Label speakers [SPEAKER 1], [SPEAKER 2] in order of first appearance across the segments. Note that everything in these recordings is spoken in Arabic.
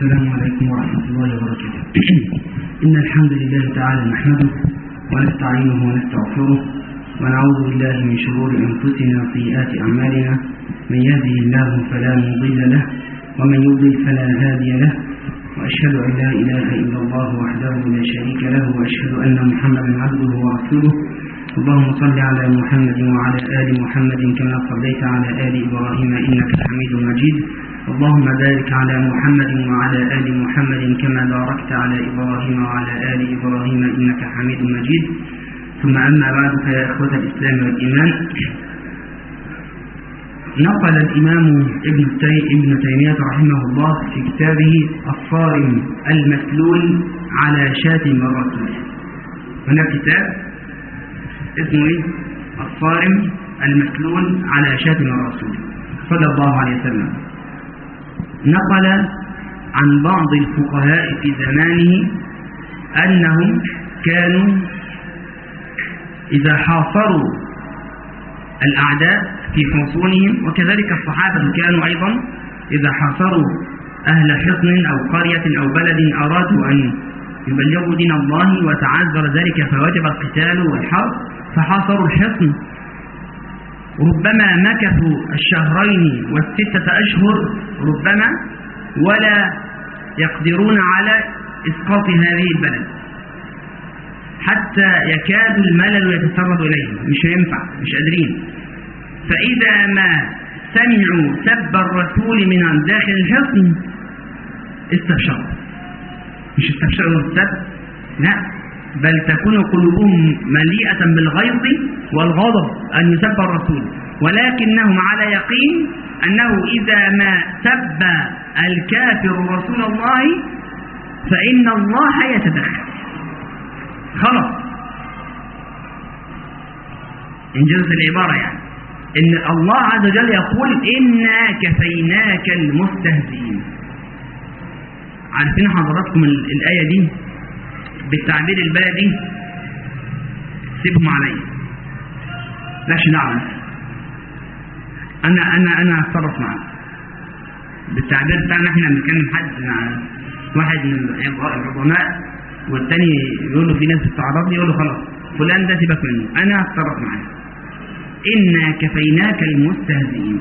[SPEAKER 1] السلام عليكم ورحمة الله وبركاته. إن الحمد لله تعالى نحمده ونستعينه ونستغفره ونعوذ بالله من شرور أنفسنا وسيئات أعمالنا، من يهده الله فلا مضل له ومن يضلل فلا هادي له، وأشهد أن لا إله إلا الله وحده لا شريك له، وأشهد أن محمدا عبده ورسوله. اللهم صل على محمد وعلى آل محمد كما صليت على آل إبراهيم إنك حميد مجيد. اللهم بارك على محمد وعلى آل محمد كما باركت على إبراهيم وعلى آل إبراهيم إنك حميد مجيد. ثم أما بعد، فيا إخوة الإسلام والإيمان، نقل الإمام ابن تيمية رحمه الله في كتابه الصارم المسلول على شاتم الرسول. هنا كتاب اسمه الصارم المسلول على شاتم الرسول صلى الله عليه وسلم. نقل عن بعض الفقهاء في زمانه أنهم كانوا إذا حاصروا الأعداء في حصونهم، وكذلك الصحابة كانوا أيضا إذا حاصروا أهل حصن أو قرية أو بلد أرادوا أن يبلغوا دين الله وتعذر ذلك فوجب القتال والحرب، فحاصروا الحصن، ربما مكثوا الشهرين والستة أشهر ربما، ولا يقدرون على إسقاط هذه البلد، حتى يكاد الملل يتسرب إليهم، مش هينفع، مش قادرين. فإذا ما سمعوا سب الرسول من داخل الحصن استبشروا، مش استبشروا السب، لا، بل تكون قلوبهم مليئة بالغيظ والغضب أن يسب الرسول، ولكنهم على يقين أنه إذا ما سب الكافر رسول الله فإن الله يتدخل، خلاص، إنجاز العبارة، يعني إن الله عز وجل يقول إنا كفيناك المستهزئين. عارفين حضراتكم الآية دي بالتعبير البلدي؟ سيبهم علي، لاش دعوة، أنا أتصرف معه بالتعبير بتاعنا. احنا بنتكلم حد مع واحد من العظماء والتاني يقول له في ناس بتتعرض لي، يقول له خلاص فلان ده سيبك منه، أنا أتصرف معاه. إنا كفيناك المستهزئين.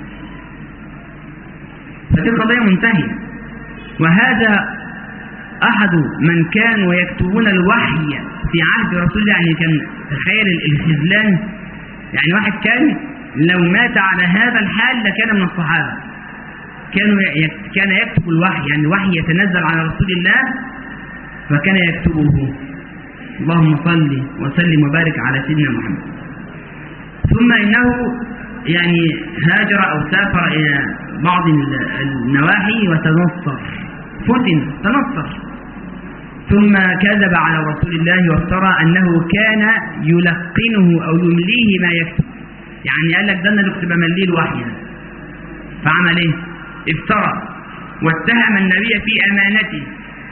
[SPEAKER 1] فدي قضية منتهية. وهذا أحد من كانوا يكتبون الوحي في عهد رسول الله، يعني كان تخيل الخذلان، يعني واحد كان لو مات على هذا الحال لكان من الصحابة، كان يكتب الوحي، يعني الوحي يتنزل على رسول الله فكان يكتبه. اللهم صل وسلم وبارك على سيدنا محمد. ثم إنه يعني هاجر أو سافر إلى بعض النواحي وتنصر، تنصر، ثم كذب على رسول الله وافترى أنه كان يلقنه أو يمليه ما يكتب، يعني قال لك ده أنا اللي كنت بمليه الوحي، فعمل إيه؟ افترى واتهم النبي في أمانته،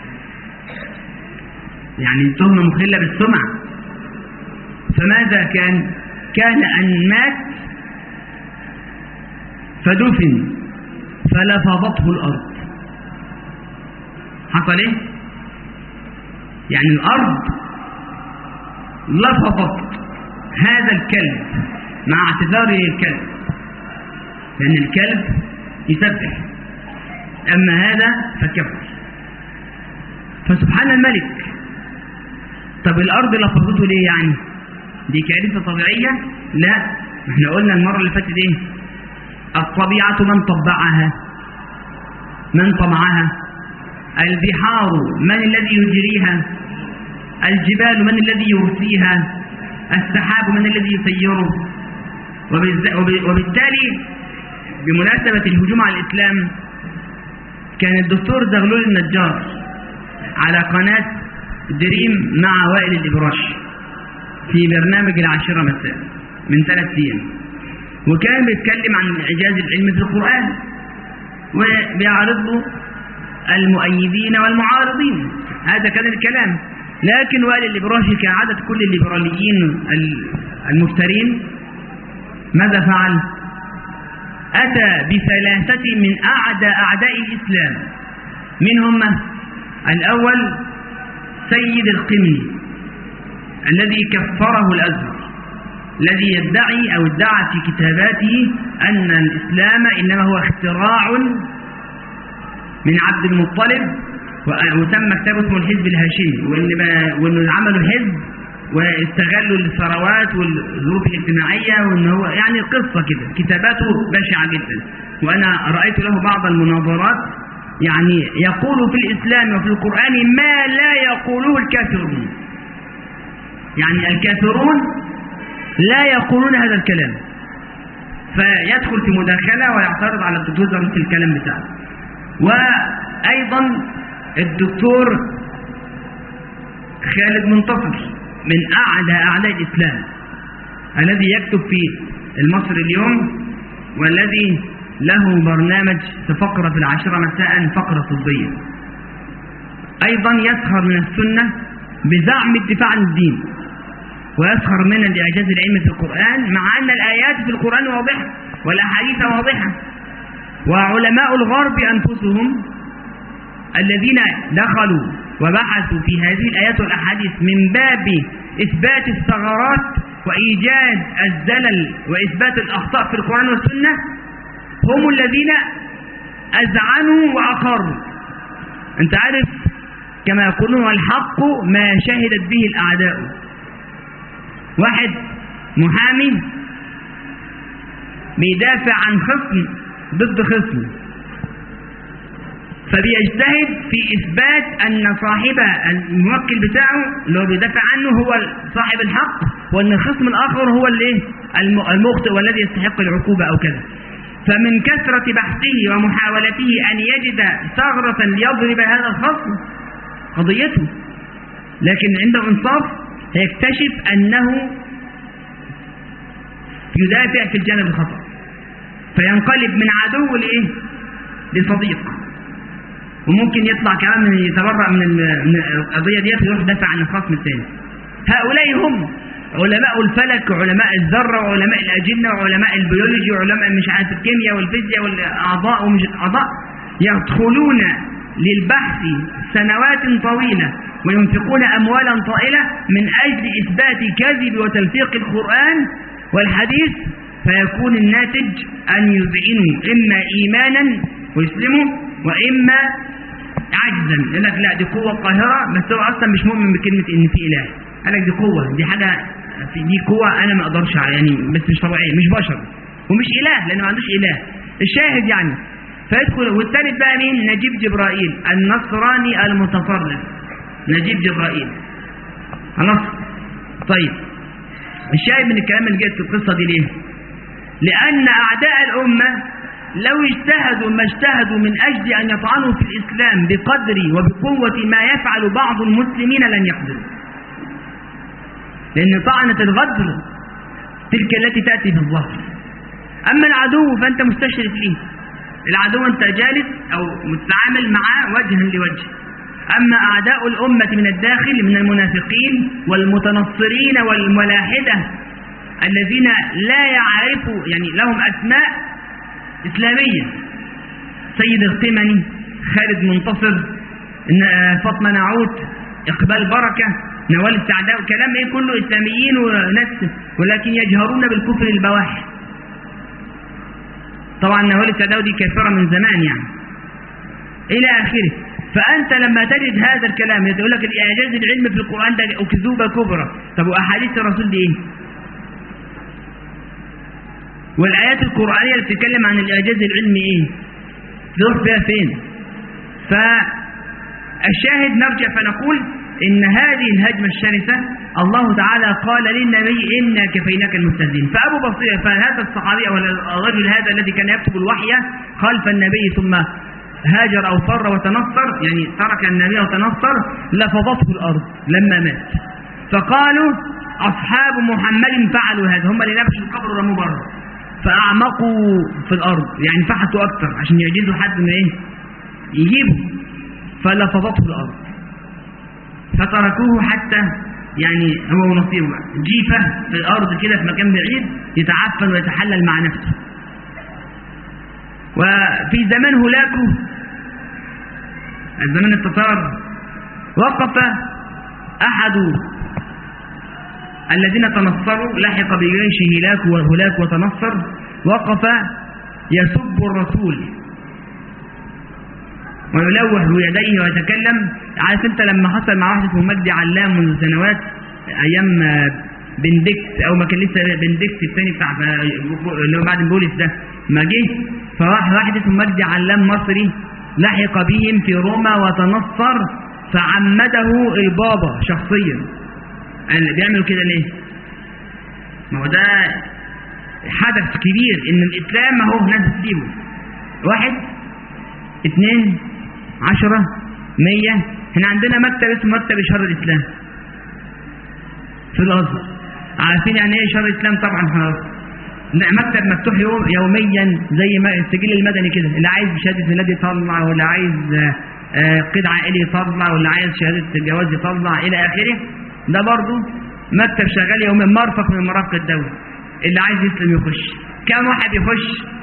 [SPEAKER 1] يعني تهمة مخلة بالسمعة. فماذا كان أن مات فدفن فلفظته الأرض. حصل إيه؟ يعني الأرض لفظت هذا الكلب مع اعتذاره الكلب، لأن الكلب يسبح، أما هذا فكفر. فسبحان الملك. طب الأرض لفظته ليه يعني؟ دي كارثة طبيعية؟ لا، احنا قلنا المرة اللي فاتت ايه؟ الطبيعة من طبعها، من طبعها. البحار من الذي يجريها، الجبال من الذي يرسيها، السحاب من الذي يسيره. وبالتالي بمناسبة الهجوم على الإسلام كان الدكتور زغلول النجار على قناة دريم مع وائل الإبراش في برنامج 10 مساء من 3 أيام، وكان بيتكلم عن إعجاز العلم في القرآن وبيعرض له المؤيدين والمعارضين، هذا كان الكلام. لكن وائل الإبراشي كعادة كل الليبراليين المفترين ماذا فعل؟ أتى بثلاثة من أعداء الإسلام من هم؟ الأول سيد القمني الذي كفره الأزهر، الذي يدعي أو ادعى في كتاباته أن الإسلام إنما هو اختراع من عبد المطلب، وتم كتابه اسمه الحزب الهاشمي، وإنه عملوا حزب واستغلوا الثروات والظروف الاجتماعية، وإن هو يعني قصة كده، كتاباته بشعة جدا. وأنا رأيت له بعض المناظرات، يعني يقول في الإسلام وفي القرآن ما لا يقوله الكافرون، يعني الكافرون لا يقولون هذا الكلام، فيدخل في مداخلة ويعترض على الدكتور زرنوس الكلام بتاعه. وأيضا الدكتور خالد منتصر من أعداء الإسلام، الذي يكتب في المصري اليوم، والذي له برنامج في فقرة في 10 مساء، فقرة طبية. أيضا يسخر من السنة بزعم الدفاع عن الدين، ويسخر من الإعجاز العلمي في القرآن، مع أن الآيات في القرآن واضحة والأحاديث واضحة. وعلماء الغرب أنفسهم الذين دخلوا وبحثوا في هذه الآيات والأحاديث من باب إثبات الثغرات وإيجاد الزلل وإثبات الأخطاء في القرآن والسنة، هم الذين أذعنوا وأقروا. أنت عارف كما يقولون الحق ما شهدت به الأعداء. واحد محامي بيدافع عن خصم ضد خصم، فبيجتهد في إثبات أن صاحب الموكل بتاعه اللي هو بيدافع عنه هو صاحب الحق، وأن الخصم الآخر هو المخطئ والذي يستحق العقوبة أو كذا. فمن كثرة بحثه ومحاولته أن يجد ثغرة ليضرب هذا الخصم قضيته، لكن عنده إنصاف يكتشف أنه يدافع في الجانب الخطأ، فينقلب من عدو لصديق، وممكن يطلع كمان يتبرأ من القضية ديت ويروح دافع عن الخصم الثاني. هؤلاء هم علماء الفلك وعلماء الذرة وعلماء الأجنة وعلماء البيولوجي وعلماء مش عارف الكيمياء والفيزياء والأعضاء ومش الأعضاء، يدخلون للبحث سنوات طويلة وينفقون أموالا طائلة من أجل إثبات كذب وتلفيق القرآن والحديث، فيكون الناتج أن يذعنوا إما إيمانا ويسلموا، وإما عجزا. يقول لك لا دي قوة قاهرة، بس هو أصلا مش مؤمن بكلمة إن في إله. قال لك دي قوة، دي حاجة، دي قوة أنا ما أقدرش يعني، بس مش طبيعية، مش بشر ومش إله لأنه ما عندوش إله. الشاهد يعني فيدخل. والثالث بقى مين؟ نجيب جبرائيل النصراني المتطرف، نجيب جبرائيل. خلاص طيب، الشاهد من الكلام اللي جاي في القصة دي ليه؟ لأن أعداء الأمة لو اجتهدوا ما اجتهدوا من أجل أن يطعنوا في الإسلام بقدر وبقوة ما يفعل بعض المسلمين لن يقدروا، لأن طعنة الغدر تلك التي تأتي بالظهر. أما العدو فأنت مستشرف ليه، العدو أنت جالس أو متعامل معه وجها لوجه. أما أعداء الأمة من الداخل من المنافقين والمتنصرين والملاحدة الذين لا يعرفوا، يعني لهم أسماء إسلامية، سيد القمني، خالد منتصر، فاطمة نعوت، إقبال بركة، نوال السعداء، كلام كله إسلاميين وناس، ولكن يجهرون بالكفر البواح. طبعا نوال السعداء دي كافرة من زمان يعني إلى آخره. فأنت لما تجد هذا الكلام يقول لك الإعجاز العلمي في القرآن ده أكذوبة كبرى. طب وأحاديث الرسول دي إيه؟ والآيات القرآنية اللي بتتكلم عن الإعجاز العلمي إيه؟ تروح بها فين؟ فالشاهد نرجع فنقول إن هذه الهجمة الشرسة الله تعالى قال للنبي إنا كفيناك المستهزئين. فأبو بصير، فهذا الصحابي أو الرجل هذا الذي كان يكتب الوحي خلف النبي ثم هاجر أو فر وتنصر، يعني ترك النبي وتنصر، لفظته الأرض لما مات. فقالوا أصحاب محمد فعلوا هذا، هم اللي نبشوا القبر ورموا بره، فأعمقوا في الأرض، يعني فحتوا أكثر عشان يعجزوا حد من إيه يجيبوا، فلفظته الأرض فتركوه حتى يعني هو ونصيبه جيفة في الأرض كده في مكان بعيد يتعفن ويتحلل مع نفسه. وفي زمان هلاكه زمان التتار وقف أحد الذين تنصروا، لحق بجيش هلاك وتنصر، وقف يسب الرسول ويلوح بيديه ويتكلم. عارف انت لما حصل مع واحد اسمه مجدي علام منذ سنوات ايام بندكت، او ما كان لسه بندكت الثاني بتاع اللي هو بعد بولس ده ما جه، فواحد اسمه مجدي علام مصري لحق بهم في روما وتنصر، فعمده البابا شخصيا. بيعملوا كده ليه؟ ما هو ده حدث كبير ان الاسلام اهو ناس بتسيبه. 1 2 10 100. احنا عندنا مكتب اسمه مكتب إشهار الإسلام في الأزهر. عارفين يعني ايه إشهار الإسلام؟ طبعا خلاص. مكتب مفتوح يوميا زي ما السجل المدني كده، اللي عايز شهادة ميلاد يطلع، واللي عايز قيد عائلي يطلع، واللي عايز شهادة جواز يطلع إلى آخره. ده برضه مكتب شغال يوميا، مرفق من مرافق الدولة. اللي عايز يسلم يخش. كم واحد يخش؟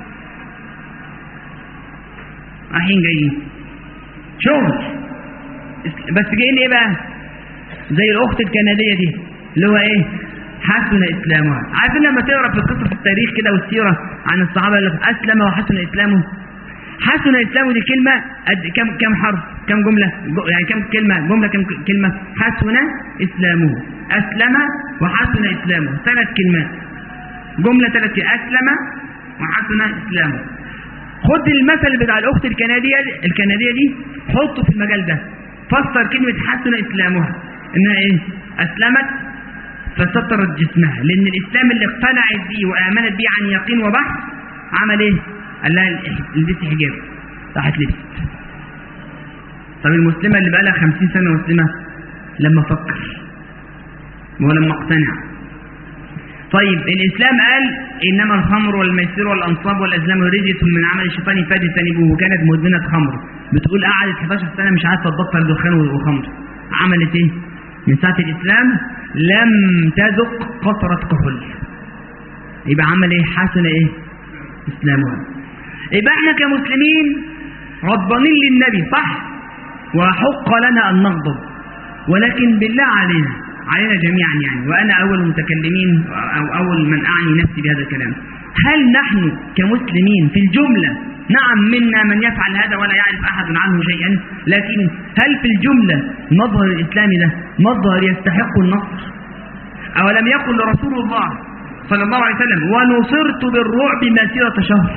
[SPEAKER 1] رايحين جايين شغل، بس جايين ايه بقى؟ زي الاخت الكنديه دي اللي هو ايه؟ حسن اسلامها. عارفين لما تقرا في قصص التاريخ كده والسيره عن الصحابه اللي اسلم وحسن اسلامه؟ حسن اسلامه دي كلمه قد كم حرف؟ كم جمله؟ يعني كم كلمه؟ جمله كم كلمه؟ حسن اسلامه، اسلم وحسن اسلامه، 3 كلمات، جمله 3، اسلم وحسن اسلامه. خد المثل بتاع الاخت الكنديه دي حطه في المجال ده. فسر كلمه حسن اسلامها انها ايه؟ اسلمت فسترت جسمها، لان الاسلام اللي اقتنعت بيه وامنت بيه عن يقين وبحث عمل ايه؟ قال لها البسي حجاب، راحت لبست. طب المسلمه اللي بقى لها 50 سنه مسلمه لما فكر ولما اقتنع. طيب الإسلام قال إنما الخمر والميسر والأنصاب والأزلام رجس من عمل الشيطان فاجتنبوه، وكانت مدمنة خمر. بتقول قعدت 11 سنة مش عارفة تبطل دخان وخمر. عملت إيه؟ من ساعة الإسلام لم تذق قطرة كحول. يبقى عمل إيه؟ حسن إيه؟ إسلامها. يبقى إحنا كمسلمين غضبانين للنبي صح؟ وحق لنا أن نغضب، ولكن بالله علينا جميعا يعني، وأنا أول المتكلمين أو أول من أعني نفسي بهذا الكلام، هل نحن كمسلمين في الجملة نعم منا من يفعل هذا ولا يعرف أحد عنه شيئا، لكن هل في الجملة مظهر الإسلام ده مظهر يستحق النصر؟ أولم يقل رسول الله صلى الله عليه وسلم ونصرت بالرعب مسيرة شهر؟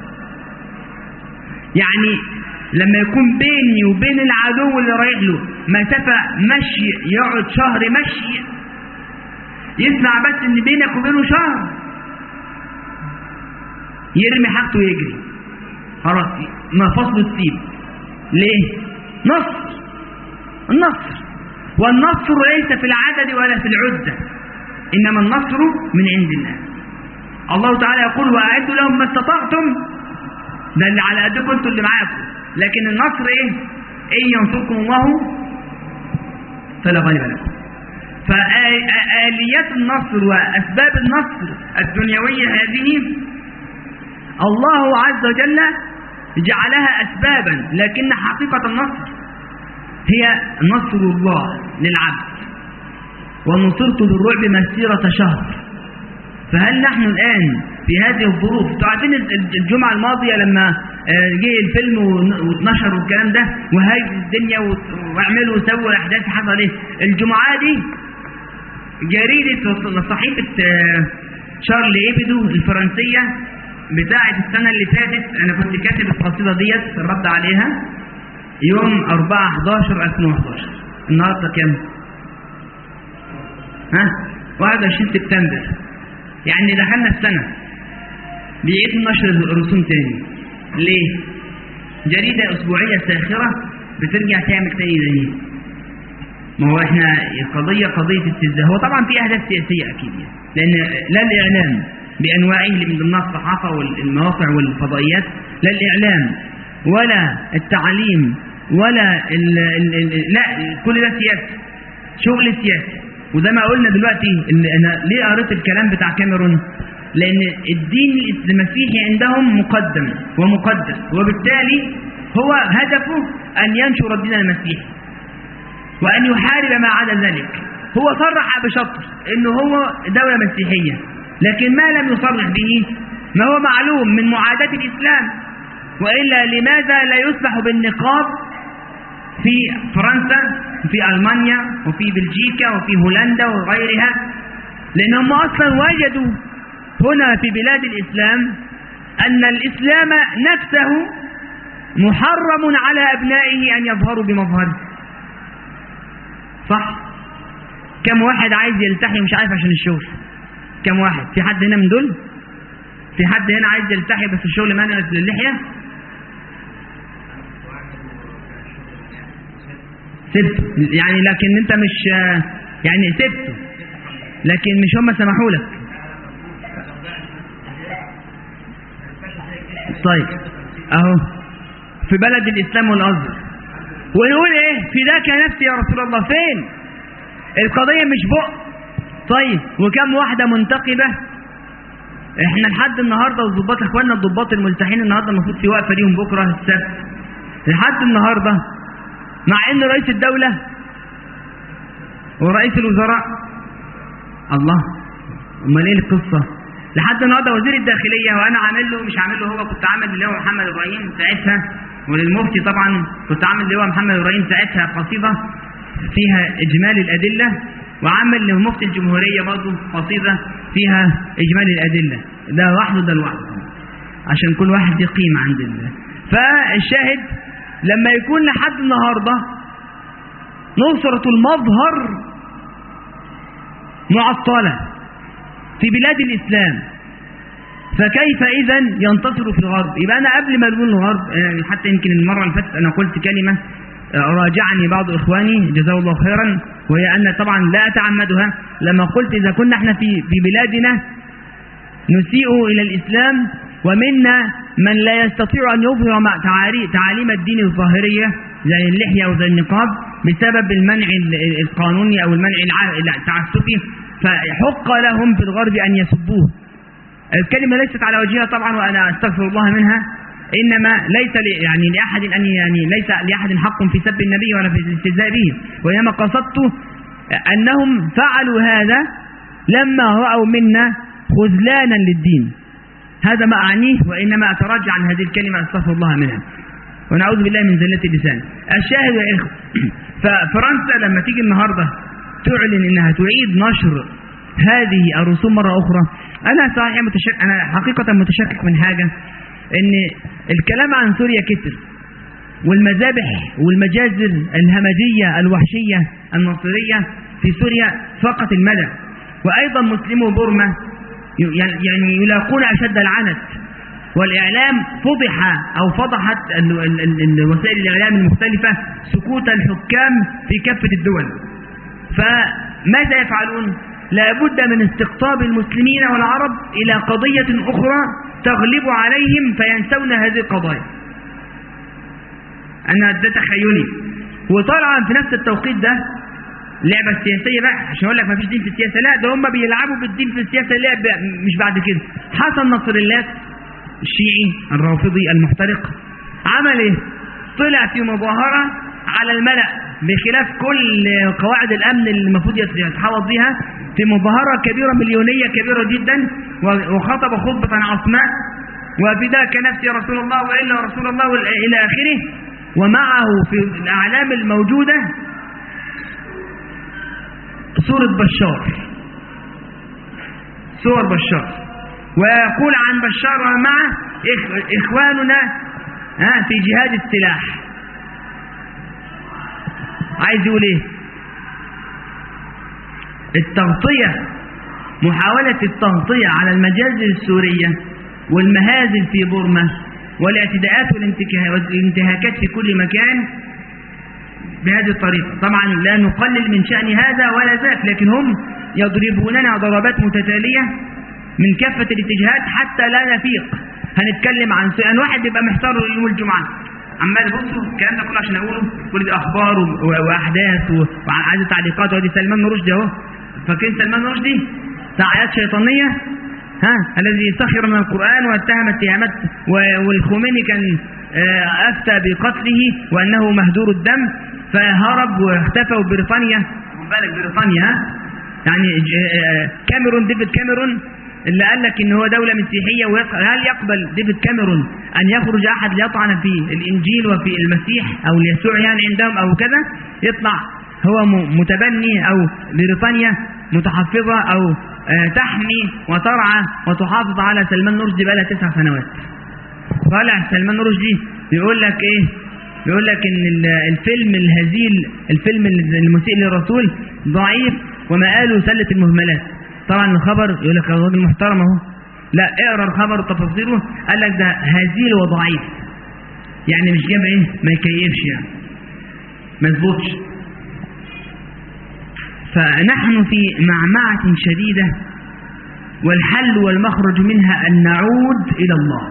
[SPEAKER 1] يعني لما يكون بيني وبين العدو اللي رايح له مسافة مشي، يقعد شهر مشي، يسمع بس ان بينك وبينه شهر، يرمي حاجته ويجري خلاص، مفاصله تسيب. ليه؟ النصر، والنصر ليس في العدد ولا في العدة، انما النصر من عند الله. الله تعالى يقول واعدوا لهم ما استطعتم، ده اللي على قدكم انتوا اللي معاكم، لكن النصر ايه؟ ان ينصركم الله فلا غالب لكم. فآليات النصر وأسباب النصر الدنيوية هذه الله عز وجل جعلها أسبابا، لكن حقيقة النصر هي نصر الله للعبد. ونصرت بالرعب مسيرة شهر. فهل نحن الآن في هذه الظروف؟ تعرفين الجمعة الماضية لما جه الفيلم واتنشر والكلام ده وهاج الدنيا واعملوا وسووا احداث حصل ايه؟ الجمعة دي جريدة صحيفة شارل إيبدو الفرنسية بتاعة السنة اللي فاتت، انا كنت كاتب القصيدة ديت الرد عليها يوم 4/11/2011. النهارده كام؟ 21 سبتمبر. يعني دخلنا السنة بيعيد نشر الرسوم تاني. ليه؟ جريدة أسبوعية ساخرة بترجع تعمل تاني زي ما هو احنا قضية استهزاء. هو طبعا في أهداف سياسية أكيد يعني. لأن لا الإعلام بأنواعه اللي من ضمنها الصحافة والمواقع والفضائيات، لا الإعلام ولا التعليم ولا لا، كل ده سياسي، شغل سياسي. وزي ما قلنا دلوقتي أنا ليه قريت الكلام بتاع كاميرون؟ لأن الدين المسيحي عندهم مقدم ومقدس، وبالتالي هو هدفه أن ينشر الدين المسيحي وأن يحارب ما عدا ذلك. هو صرح بشطر إنه هو دولة مسيحية، لكن ما لم يصرح به ما هو معلوم من معاداة الإسلام. وإلا لماذا لا يسمح بالنقاب في فرنسا وفي ألمانيا وفي بلجيكا وفي هولندا وغيرها؟ لأنهم أصلا وجدوا هنا في بلاد الإسلام أن الإسلام نفسه محرم على أبنائه أن يظهروا بمظهره. صح؟ كم واحد عايز يلتحي مش عارف عشان الشغل؟ كم واحد؟ في حد هنا من دول؟ في حد هنا عايز يلتحي بس الشغل مانع للحية؟ سبته يعني، لكن انت مش يعني سبته لكن مش هم سمحوا لك. طيب اهو في بلد الاسلام والازهر ونقول ايه فداك نفسي يا رسول الله؟ فين القضية؟ مش بق. طيب وكم واحدة منتقبة؟ احنا لحد النهاردة والضباط اخواننا الضباط الملتحين النهاردة المفروض في وقفة ليهم بكرة السبت، لحد النهاردة مع ان رئيس الدولة ورئيس الوزراء الله، امال ايه القصة؟ لحد النهارده وزير الداخلية وانا عامل له مش عامل له هو، كنت عامل اللي هو محمد ابراهيم ساعتها، وللمفتي طبعا كنت عامل اللي هو محمد ابراهيم ساعتها قصيدة فيها اجمال الادلة، وعامل لمفتي الجمهورية برضه قصيدة فيها اجمال الادلة. ده لوحده ده لوحده عشان كل واحد دي قيمة عند الله. فالشاهد لما يكون لحد النهارده نصرة المظهر معطلة في بلاد الإسلام، فكيف إذا ينتصر في الغرب؟ يبقى أنا قبل ما نقول الغرب، حتى يمكن المرة اللي فاتت أنا قلت كلمة راجعني بعض إخواني جزاه الله خيرا، وهي أن طبعا لا أتعمدها، لما قلت إذا كنا احنا في بلادنا نسيء إلى الإسلام ومنا من لا يستطيع أن يظهر تعاليم الدين الظاهرية زي اللحية أو زي النقاب بسبب المنع القانوني أو المنع التعسفي، فحق لهم في الغرب أن يسبوه. الكلمة ليست على وجهها طبعا وأنا أستغفر الله منها، إنما ليس يعني لأحد أن يعني ليس لأحد حق في سب النبي ولا في الاستهزاء به، وإنما قصدت أنهم فعلوا هذا لما رأوا منا خذلانا للدين. هذا ما أعنيه، وإنما أتراجع عن هذه الكلمة أستغفر الله منها ونعوذ بالله من زلة اللسان. الشاهد يا إخوة، ففرنسا لما تيجي النهاردة تعلن إنها تعيد نشر هذه الرسوم مرة أخرى، أنا صحيح أنا حقيقة متشكك من حاجة، إن الكلام عن سوريا كتر، والمذابح والمجازر الهمجية الوحشية النصيرية في سوريا فقط المدى، وأيضا مسلمو بورما يعني يلاقون أشد العنت، والإعلام فضح أو فضحت وسائل الإعلام المختلفة سكوت الحكام في كافة الدول. فماذا يفعلون؟ لا بد من استقطاب المسلمين والعرب إلى قضية أخرى تغلب عليهم فينسون هذه القضايا. أنا ده تخيلي. وطبعا في نفس التوقيت ده لعبة سياسية بقى، عشان أقول لك ما فيش دين في السياسة، لا ده هم بيلعبوا بالدين في السياسة لعب مش بعد كده. حسن نصر الله الشيعي الرافضي المحترق عمل ايه؟ طلع في مظاهرة على الملأ بخلاف كل قواعد الأمن اللي المفروض يتحوط بها، في مظاهرة كبيرة مليونية كبيرة جدا، وخطب خطبة عصماء وبذاك نفسي يا رسول الله وإلا رسول الله إلى آخره، ومعه في الأعلام الموجودة صورة بشار، صور بشار، ويقول عن بشار ومعه إخواننا في جهاد السلاح. عايز يقول ايه؟ التغطية، محاولة التغطية على المجازر السورية والمهازل في بورما والاعتداءات والانتهاكات في كل مكان بهذه الطريقة. طبعا لا نقلل من شأن هذا ولا ذاك، لكن هم يضربوننا ضربات متتالية من كافة الاتجاهات حتى لا نفيق. هنتكلم عن سؤال واحد يبقى محتار يوم الجمعة عمال بصوا الكلام ده كله عشان اقوله، كل دي اخبار واحداث وعايز تعليقات، وادي سلمان رشدي اهو، فاكرين سلمان رشدي بتاع آيات شيطانية الذي سخر من القرآن واتهم اتهامات، والخميني كان أفتى بقتله وأنه مهدور الدم، فهرب واختفى. وبريطانيا، خد بالك بريطانيا يعني كاميرون، ديفيد كاميرون اللي قال لك ان هو دولة مسيحية، هل يقبل ديفيد كاميرون ان يخرج احد ليطعن في الانجيل وفي المسيح او يسوع يعني عندهم او كذا، يطلع هو متبني، او بريطانيا متحفظة او تحمي وترعى وتحافظ على سلمان رشدي بقى لها 9 سنوات. طالع سلمان رشدي بيقول لك ايه؟ بيقول لك ان الفيلم الهزيل، الفيلم المسيء للرسول ضعيف ومقاله سلة المهملات. طبعا الخبر يقول لك الراجل محترم اهو، لا اقرا الخبر وتفاصيله، قال لك ده هزيل وضعيف، يعني مش جاب ايه، ما يكيفش يعني، ما يظبطش. فنحن في معمعة شديدة، والحل والمخرج منها أن نعود إلى الله.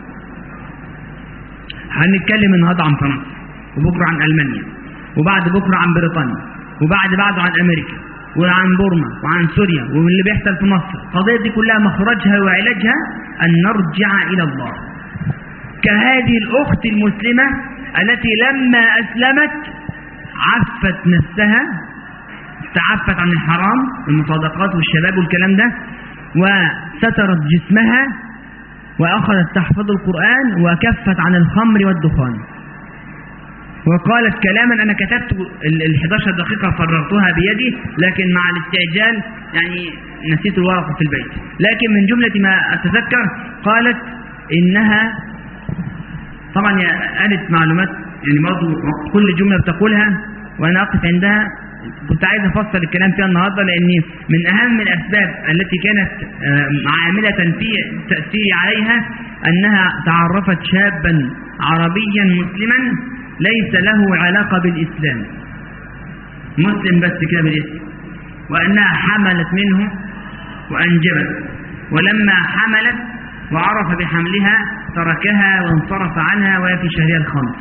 [SPEAKER 1] هنتكلم النهارده عن فرنسا، وبكره عن ألمانيا، وبعد بكره عن بريطانيا، وبعده عن أمريكا، وعن بورما، وعن سوريا، واللي بيحصل في مصر. القضية دي كلها مخرجها وعلاجها أن نرجع إلى الله. كهذه الأخت المسلمة التي لما أسلمت عفت نفسها، تعفت عن الحرام، المصادقات والشباب والكلام ده، وسترت جسمها، وأخذت تحفظ القرآن، وكفت عن الخمر والدخان، وقالت كلاما أنا كتبت 11 دقيقة فرغتها بيدي، لكن مع الاستعجال يعني نسيت الورقة في البيت. لكن من جملة ما أتذكر قالت إنها طبعا قالت معلومات يعني برضه كل جملة بتقولها وأنا أقف عندها. كنت عايز أفصل الكلام فيها النهاردة، لأن من أهم الأسباب التي كانت عاملة في تأثير عليها أنها تعرفت شابا عربيا مسلما ليس له علاقة بالإسلام، مسلم بس كده بالاسم، وأنها حملت منه وأنجبت، ولما حملت وعرف بحملها تركها وانصرف عنها وهي في شهرها الخامس.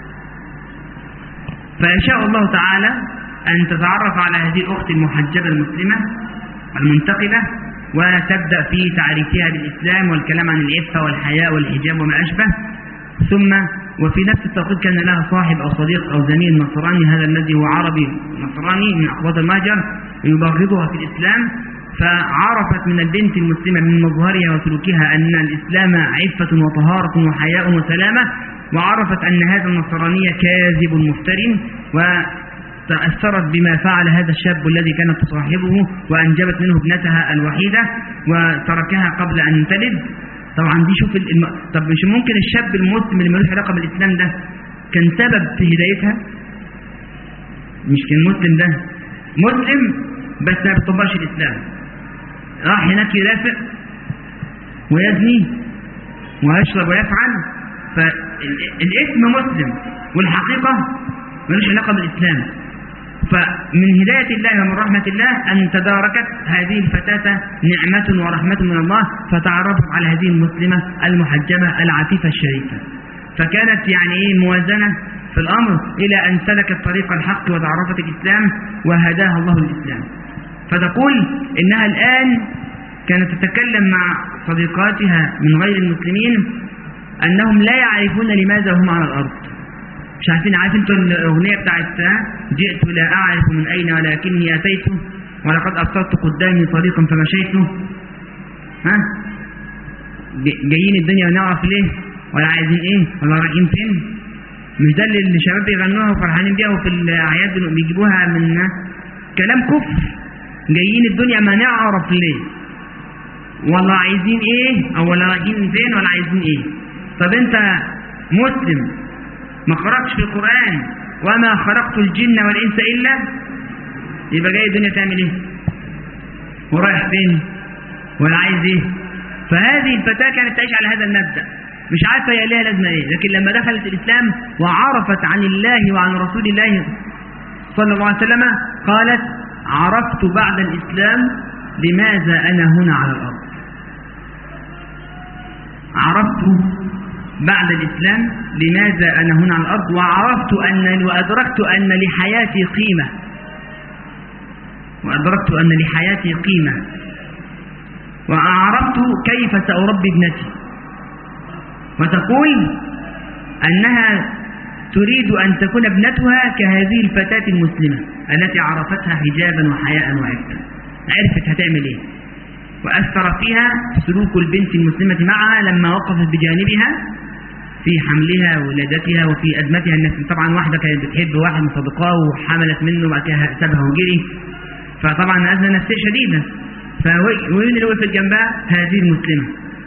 [SPEAKER 1] فيشاء الله تعالى أن تتعرف على هذه الأخت المحجبة المسلمة المنتقبة، وتبدأ في تعريفها للإسلام والكلام عن العفة والحياء والحجاب وما أشبه. ثم وفي نفس التوقيت كان لها صاحب أو صديق أو زميل نصراني، هذا الذي هو عربي نصراني من أقباط المهجر يبغضها في الإسلام، فعرفت من البنت المسلمة من مظهرها وسلوكها أن الإسلام عفة وطهارة وحياء وسلامة، وعرفت أن هذا النصراني كاذب مفتر، وتأثرت بما فعل هذا الشاب الذي كانت تصاحبه، وأنجبت منه ابنتها الوحيدة وتركها قبل أن تلد. طبعا دي شوف طب مش ممكن الشاب المسلم اللي ملوش علاقة بالإسلام ده كان سبب في هدايتها؟ مش كان المسلم ده مسلم بس ما بيطبقش الإسلام، راح هناك يرافق ويزني ويشرب ويفعل، فالاسم مسلم والحقيقة ملوش علاقة بالإسلام. فمن هداية الله ومن رحمة الله أن تداركت هذه الفتاة نعمة ورحمة من الله، فتعرفت على هذه المسلمة المحجبة العفيفة الشريفة، فكانت يعني موازنة في الأمر إلى أن سلكت طريق الحق وتعرفت الإسلام وهداها الله الإسلام. فتقول إنها الآن كانت تتكلم مع صديقاتها من غير المسلمين أنهم لا يعرفون لماذا هم على الأرض. مش عارفين، عارف انتوا الأغنية بتاعت جئت لا أعرف من أين ولكني أتيت ولقد أبصرت قدامي طريقا فمشيت. ها جايين الدنيا ونعرف ليه ولا عايزين ايه ولا رايحين فين؟ مش ده اللي الشباب بيغنوها وفرحانين بيها وفي الأعياد بيجيبوها من كلام كفر. جايين الدنيا ما نعرف ليه ولا عايزين ايه او ولا رايحين فين ولا عايزين ايه. طب انت مسلم ما قرأتش في القرآن وما خلقت الجن والإنس إلا، يبقى جاي الدنيا تعمل ايه ورايح فين ولا عايز ايه؟ فهذه الفتاة كانت تعيش على هذا المبدأ، مش عارفة هي ليها لازمة ايه، لكن لما دخلت الإسلام وعرفت عن الله وعن رسول الله صلى الله عليه وسلم قالت عرفت بعد الإسلام لماذا أنا هنا على الأرض. عرفت بعد الإسلام لماذا أنا هنا على الأرض، وعرفت وأدركت أن لحياتي قيمة، وعرفت كيف سأربي ابنتي. وتقول أنها تريد أن تكون ابنتها كهذه الفتاة المسلمة التي عرفتها حجابا وحياء وعفة. عرفت هتعمل إيه، وأثر فيها سلوك البنت المسلمة معها لما وقفت بجانبها في حملها وولادتها وفي أزمتها النفسية. طبعا واحدة كانت بتحب واحد من صديقاه وحملت منه وبعد كده سابها وجري، فطبعا أزمة نفسية شديدة. ومين اللي وقفت جنبها؟ هذه المسلمة.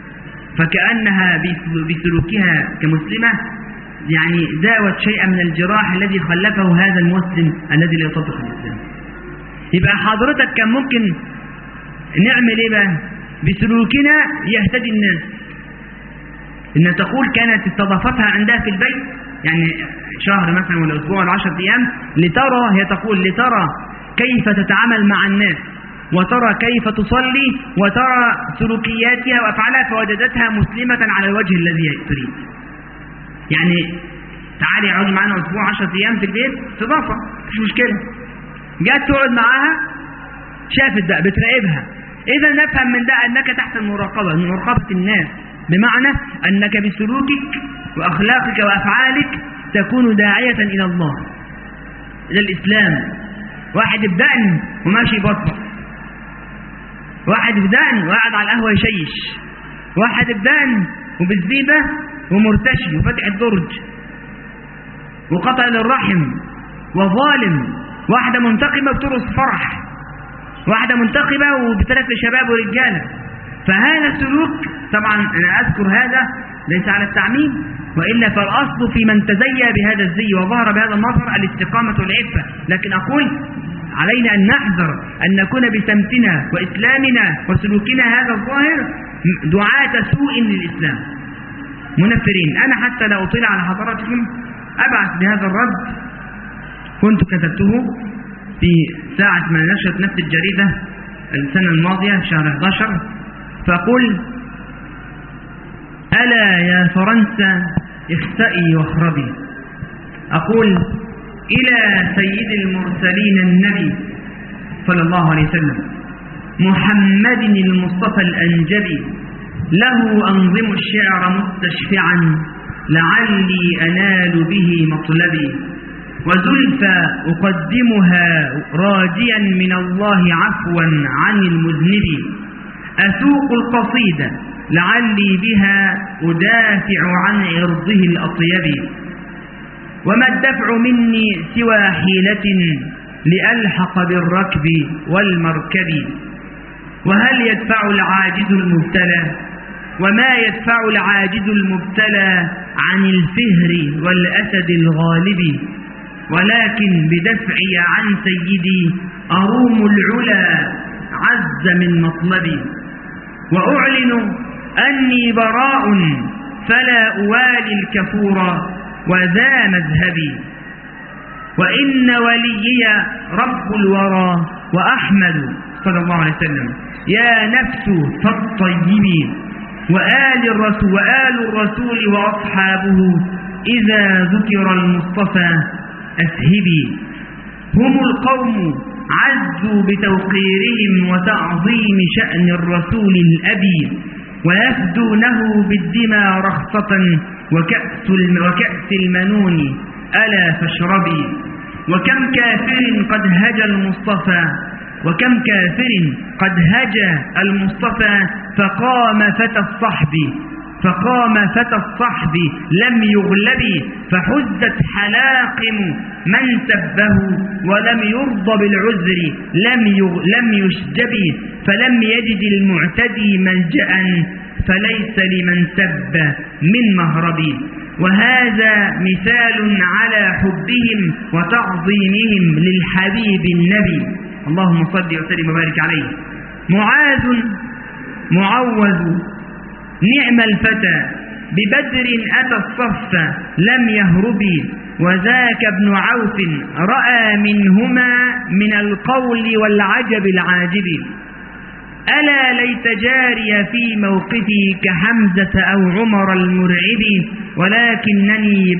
[SPEAKER 1] فكأنها بسلوكها كمسلمة يعني داوت شيئا من الجراح الذي خلفه هذا المسلم الذي لا يطبق الإسلام. يبقى حضرتك كان ممكن نعمل إيه بقى؟ بسلوكنا يهتدي الناس. إن تقول كانت استضافتها عندها في البيت يعني شهر مثلا ولا أسبوع ولا 10 أيام لترى، هي تقول لترى كيف تتعامل مع الناس وترى كيف تصلي وترى سلوكياتها وأفعالها، فوجدتها مسلمة على الوجه الذي تريد. يعني تعالي اقعدي معانا أسبوع 10 أيام في البيت، استضافة مش مشكلة. جات تقعد معاها، شافت بقى بتراقبها. إذا نفهم من ده أنك تحت المراقبة، من مراقبة الناس، بمعنى أنك بسلوكك وأخلاقك وأفعالك تكون داعية إلى الله، إلى الإسلام. واحد بدقن وماشي يبطبط، واحد بدقن وقاعد على القهوة يشيش، واحد بدقن وبزبيبة ومرتشي وفتح الدرج وقطع للرحم وظالم، واحدة منتقبة بترقص فرح، واحدة منتقبة وبتلف شباب ورجالة. فهذا السلوك طبعا أنا أذكر هذا ليس على التعميم، وإلا فالأصل في من تزيى بهذا الزي وظهر بهذا المظهر الاستقامة والعفة. لكن أقول علينا أن نحذر أن نكون بسمتنا وإسلامنا وسلوكنا هذا الظاهر دعاة سوء للإسلام منفرين. أنا حتى لا أطيل على حضراتكم أبعث بهذا الرد، كنت كتبته في ساعة ما نشرت نفس الجريدة السنة الماضية شهر 11، فقل: ألا يا فرنسا اخسئي واخربي. أقول إلى سيد المرسلين النبي صلى الله عليه وسلم محمد المصطفى الأنجبي، له أنظم الشعر مستشفعا لعلي أنال به مطلبي، وزلفى أقدمها راجيا من الله عفوا عن المذنب، أسوق القصيدة لعلي بها أدافع عن عرضه الأطيب، وما الدفع مني سوى حيلة لألحق بالركب والمركب، وهل يدفع العاجز المبتلى؟ وما يدفع العاجز المبتلى عن الفهر والأسد الغالب، ولكن بدفعي عن سيدي أروم العلا عز من مطلبي، وأعلن أني براء فلا أوالي الكفور وذا مذهبي، وإن وليي رب الورى وأحمد صلى الله عليه وسلم يا نفس فالطيب، وآل الرسول وأصحابه إذا ذكر المصطفى أسهبي، هم القوم عزوا بتوقيرهم وتعظيم شأن الرسول الأبي، ويفدونه بالدماء رخصة وكأس المنون ألا فاشربي، وكم كافر قد هجى المصطفى، وكم كافر قد هجى المصطفى، فقام فتى الصحب لم يغلب، فحزت حلاقم من سبه ولم يرضى بالعذر لم يشجب، فلم يجد المعتدي ملجأ فليس لمن سب من مهرب، وهذا مثال على حبهم وتعظيمهم للحبيب النبي، اللهم صل وسلم وبارك عليه. معوذ نعم الفتى ببدر أتى الصف لم يهرب، وذاك ابن عوف رأى منهما من القول والعجب العاجب، ألا ليت جاري في موقفي كحمزة أو عمر المرعب، ولكنني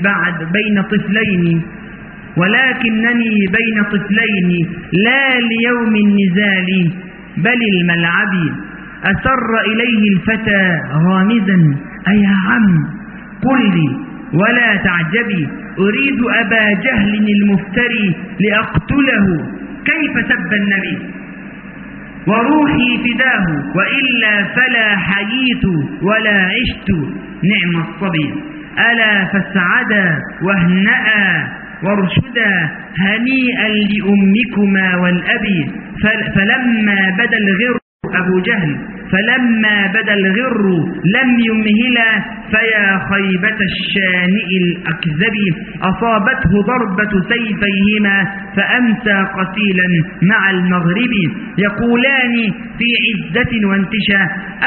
[SPEAKER 1] بين طفلين لا ليوم النزال بل الملعب، أسر إليه الفتى غامزا أيا عم قل لي ولا تعجبي، أريد أبا جهل المفتري لأقتله كيف سب النبي، وروحي فداه وإلا فلا حييت ولا عشت نعم الصبي. ألا فاسعدا واهنأ وارشدا هنيئا لأمكما والأبي. فلما بدا الغر أبو جهل فلما بدا الغر لم يمهلا، فيا خيبة الشانئ الأكذب أصابته ضربة سيفيهما فأمسى قتيلا مع المغرب. يقولان في عزة وانتشا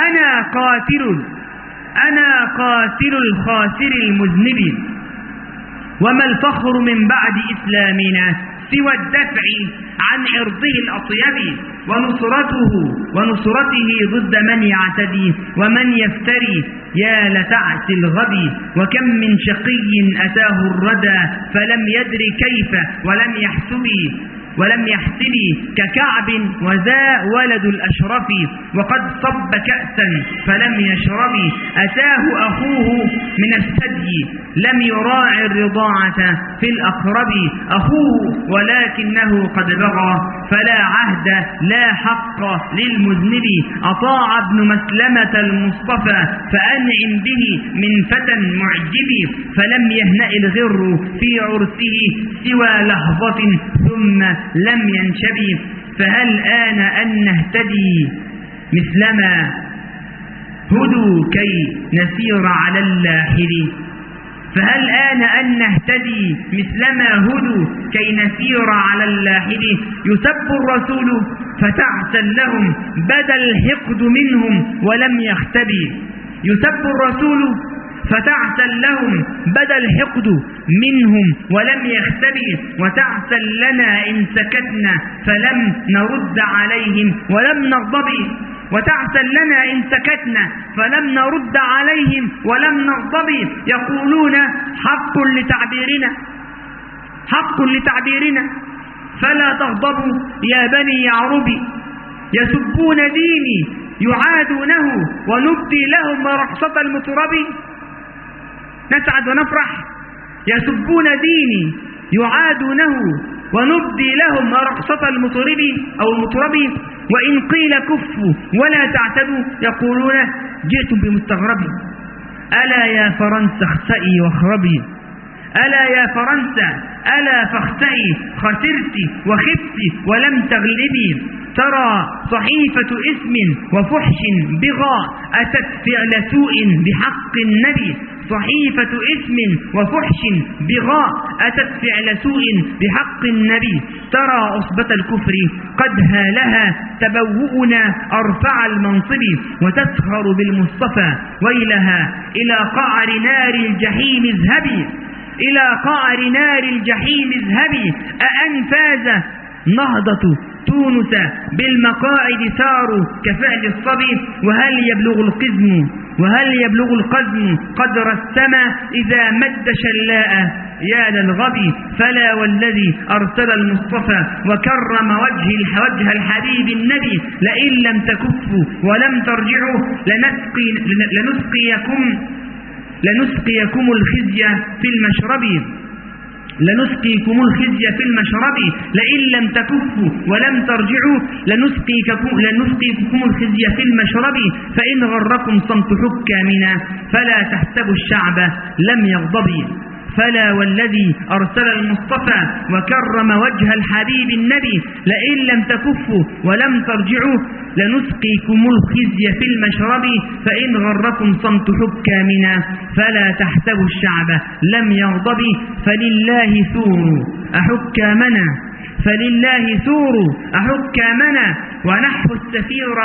[SPEAKER 1] أنا قاتل الخاسر المذنب، وما الفخر من بعد إسلامنا سوى الدفع عن عرضه الأطيب، ونصرته ضد من يعتدي ومن يفتري يا لتعس الغبي. وكم من شقي أتاه الردى فلم يدر كيف ولم يحسبي ككعب وذا ولد الأشرف، وقد صب كأسا فلم يشرب. أتاه أخوه من الثدي لم يراعي الرضاعة في الأقرب، أخوه ولكنه قد بغى فلا عهد لا حق للمذنب. أطاع ابن مسلمة المصطفى فأنعم به من فتى معجب، فلم يهنأ الغر في عرسه سوى لحظة ثم لم ينشبي. فهل آن أن نهتدي مثلما هدوا كي نسير على اللاحد، فهل آن أن نهتدي مثلما هدوا كي نسير على اللاحد. يسب الرسول فتعسا لهم بدا الحقد منهم ولم يختبي، يسب الرسول فتعسا لهم بدا الحقد منهم ولم يختبي. وتعسا لنا إن سكتنا فلم نرد عليهم ولم نغضب، وتعسا لنا إن سكتنا فلم نرد عليهم ولم نغضب. يقولون حق لتعبيرنا فلا تغضبوا يا بني يعرب. يسبون ديني يعادونه ونبدي لهم رقصة المطرب. نسعد ونفرح. يسبون ديني يعادونه ونبدي لهم رقصة المطرب أو المطرب. وإن قيل كفوا ولا تعتدوا يقولون جئتم بمستغرب. ألا يا فرنسا اخسئي واخربي، ألا يا فرنسا ألا فاخسئي، خسرت وخبت ولم تغلبي. ترى صحيفة اسم وفحش بغى أتت فعل سوء بحق النبي. صحيفة اسم وفحش بغى أتت فعل سوء بحق النبي. ترى أصبة الكفر قد هالها تبوؤنا أرفع المنصب، وتسخر بالمصطفى ويلها إلى قعر نار الجحيم اذهبي، إلى قعر نار الجحيم اذهبي. أأن فاز نهضة تونس بالمقاعد ساروا كفعل الصبي. وهل يبلغ القزم قدر السما إذا مد شلاء يا للغبي. فلا والذي أرسل المصطفى وكرم وجه الحبيب النبي، لئن لم تكفوا ولم ترجعوا لنسقيكم الخزي في المشرب، لنسقيكم الخزي في المشرب. لئن لم تكفوا ولم ترجعوا لنسقيكم الخزي في المشرب. فإن غركم صمت حكامنا فلا تحسبوا الشعب لم يغضب. فلا والذي أرسل المصطفى وكرم وجه الحبيب النبي، لئن لم تكفوا ولم ترجعوا لنسقيكم الخزي في المشرب. فإن غركم صمت حكامنا فلا تحسبوا الشعب لم يغضب. فلله ثور أحكامنا، فلله ثور أحكامنا. ونحو السفير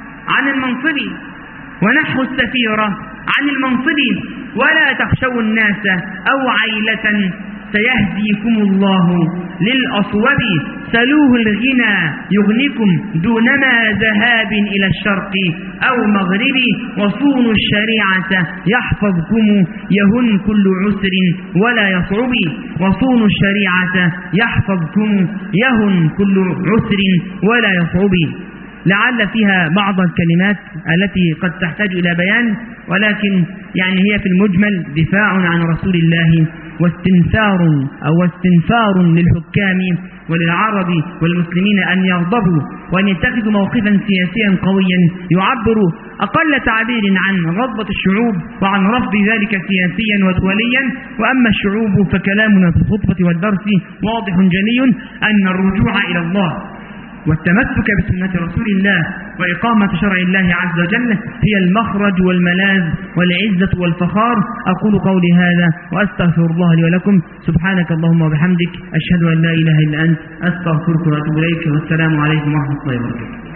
[SPEAKER 1] عن المنصب ولا تخشوا الناس أو عيلة سيهديكم الله للأصوب. سلوه الغنى يغنيكم دونما ذهاب إلى الشرق أو مغرب. وصونوا الشريعة يحفظكم يهن كل عسر ولا يصعب. وصونوا الشريعة يحفظكم يهن كل عسر ولا يصعب. لعل فيها بعض الكلمات التي قد تحتاج إلى بيان، ولكن يعني هي في المجمل دفاع عن رسول الله واستنفار للحكام وللعرب والمسلمين أن يغضبوا وأن يتخذوا موقفا سياسيا قويا يعبر أقل تعبير عن غضبة الشعوب وعن رفض ذلك سياسيا ودوليا. وأما الشعوب فكلامنا في الخطبة والدرس واضح جلي أن الرجوع إلى الله والتمسك بسنة رسول الله وإقامة شرع الله عز وجل هي المخرج والملاذ والعزة والفخار. أقول قولي هذا وأستغفر الله لي ولكم. سبحانك اللهم وبحمدك، أشهد أن لا إله إلا أنت، أستغفرك وأتوب إليك، والسلام عليكم ورحمة الله وبركاته.